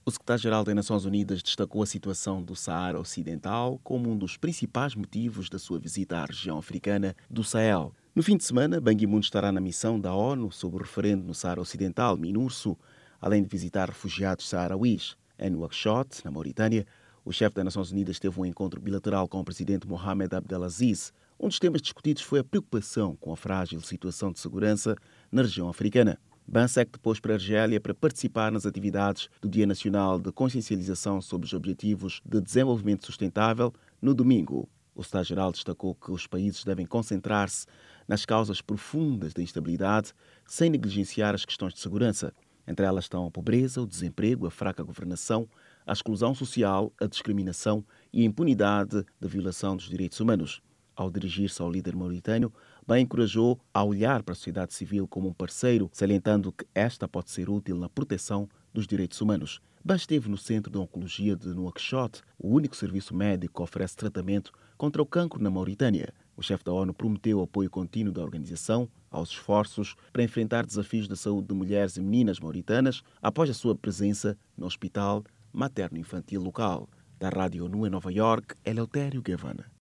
O secretário-geral das Nações Unidas destacou a situação do Saara Ocidental como um dos principais motivos da sua visita à região africana do Sahel. No fim de semana, Ban Ki-moon estará na missão da ONU sobre o referendo no Saara Ocidental, MINURSO, além de visitar refugiados saharauis. Em Nouakchott, na Mauritânia, o chefe das Nações Unidas teve um encontro bilateral com o presidente Mohamed Abdelaziz. Um dos temas discutidos foi a preocupação com a frágil situação de segurança na região africana. Ban segue depois para a Argélia para participar nas atividades do Dia Nacional de Consciencialização sobre os Objetivos de Desenvolvimento Sustentável no domingo. O secretário-geral destacou que os países devem concentrar-se nas causas profundas da instabilidade sem negligenciar as questões de segurança. Entre elas estão a pobreza, o desemprego, a fraca governação, a exclusão social, a discriminação e a impunidade da violação dos direitos humanos. Ao dirigir-se ao líder mauritânio, Ban encorajou a olhar para a sociedade civil como um parceiro, salientando que esta pode ser útil na proteção dos direitos humanos. Ban esteve no Centro de Oncologia de Nouakchott, o único serviço médico que oferece tratamento contra o cancro na Mauritânia. O chefe da ONU prometeu o apoio contínuo da organização aos esforços para enfrentar desafios da saúde de mulheres e meninas mauritanas após a sua presença no Hospital Materno-Infantil local. Da Rádio ONU em Nova York, Eleutério Gavan.